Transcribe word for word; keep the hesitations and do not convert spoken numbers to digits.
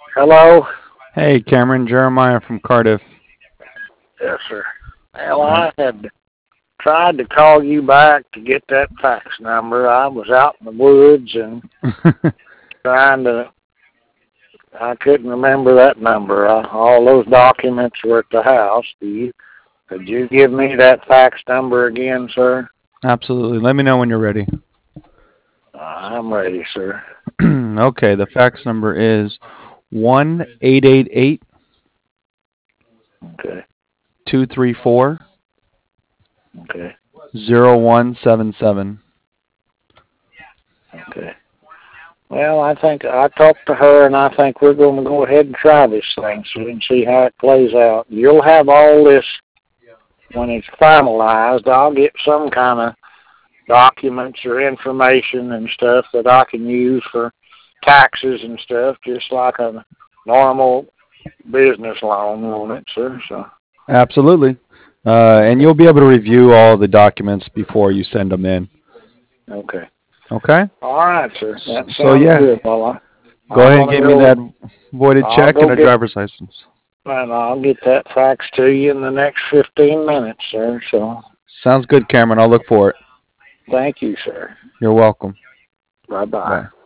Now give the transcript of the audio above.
Hello? Hey, Cameron, Jeremiah from Cardiff. Yes, sir. Well, Uh, I had tried to call you back to get that fax number. I was out in the woods and trying to, I couldn't remember that number. Uh, all those documents were at the house. Do you, could you give me that fax number again, sir? Absolutely. Let me know when you're ready. Uh, I'm ready, sir. Okay, the fax number is one eight eight eight Okay, two three four okay, zero one seven seven. okay. Well, I think I talked to her, and I think we're going to go ahead and try this thing so we can see how it plays out. You'll have all this when it's finalized. I'll get some kind of documents or information and stuff that I can use for taxes and stuff, just like a normal business loan, won't it, sir? So, Absolutely. Uh, and you'll be able to review all the documents before you send them in. okay. Okay? All right, sir. That So, sounds yeah, good. Well, I, go I'm ahead and going to give me go, that voided I'll check go and a get, driver's license. and I'll get that fax to you in the next fifteen minutes, sir. So, Sounds good, Cameron. I'll look for it. thank you, sir. You're welcome. Bye-bye. Bye.